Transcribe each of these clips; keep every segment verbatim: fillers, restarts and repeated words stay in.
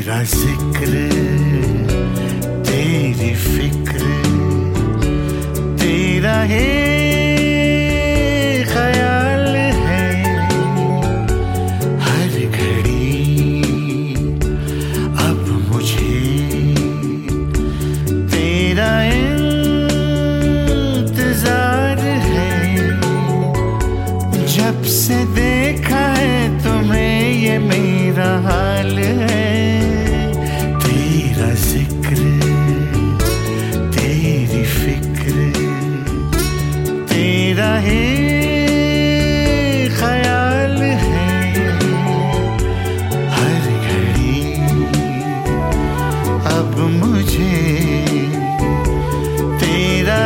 तेरा जिक्र, तेरी फिक्र, तेरा है ख्याल है हर घड़ी। अब मुझे तेरा इंतजार है, जब से देखा है तुम्हें ये मेरा हाल है। तेरा जिक्र, तेरी फिक्र, तेरा है ख्याल है हर घड़ी। अब मुझे तेरा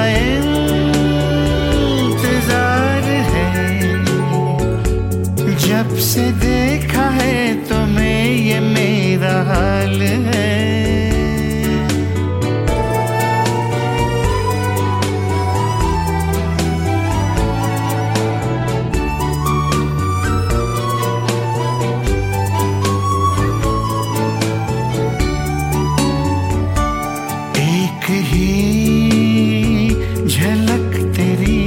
इंतजार है, जब से देखा है तुम्हें ये मेरा हाल है। एक ही झलक तेरी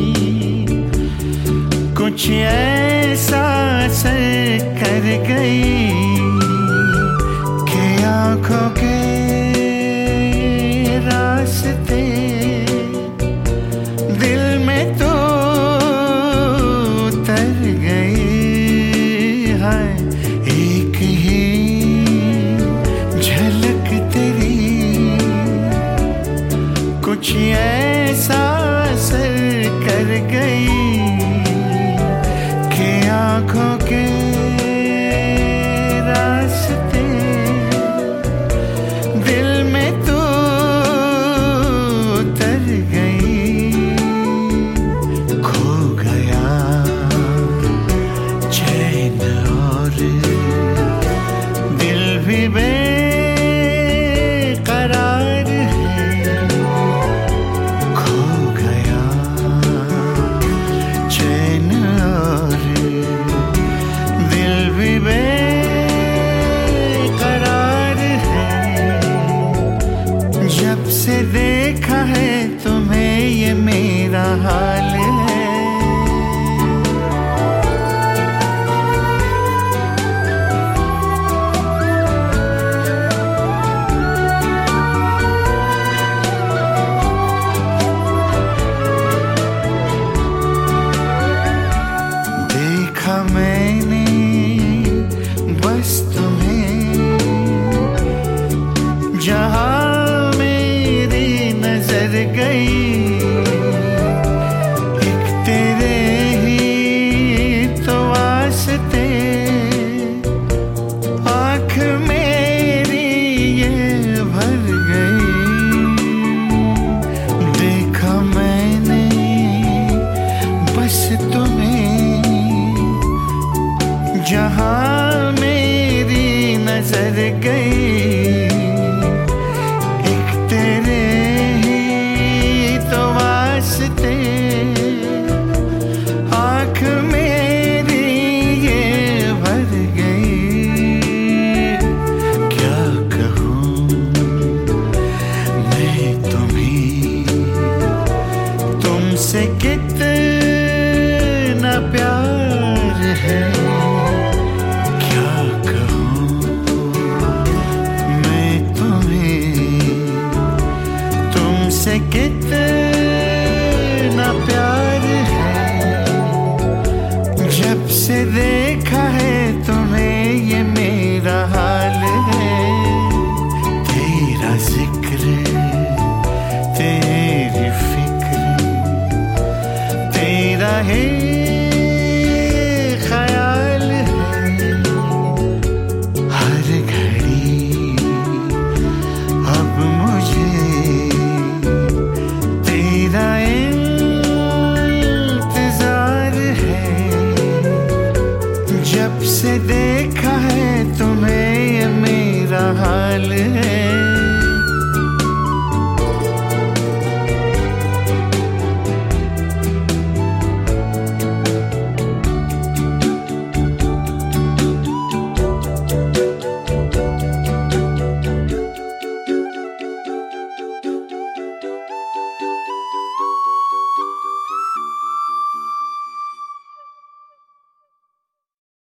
कुछ ऐसा असर कर गई कि आँखों के रास्ते दिल में तो उतर गई है। एक ही झलक तेरी कुछ ऐसा असर कर गई कि आँखों के रास्ते दिल में तो उतर गई। खो गया चैन और दिल भी बेकरार है। खो गया चैन और दिल भी बेकरार है, जब से देखा है तुम्हें ये मेरा हाल है। देखा मैंने बस तुम्हें जहाँ मेरी नजर गई, एक तेरे ही तो वास्ते आँख मेरी ये भर गई। देखा मैंने बस तुम्हें जहाँ मेरी नजर गई, एक तेरे ही तो वास्ते आँख मेरी ये भर गई। क्या कहूँ मैं तुम्हें, तुमसे कितना प्यार है। से कितना प्यार है, जब से देखा है तुम्हें ये मेरा हाल है। तेरा जिक्र, तेरी फिक्र, तेरा है ख्याल है हर घड़ी। अब मुझे तेरा इंतजार है, जब से देखा है तुम्हें ये मेरा हाल है।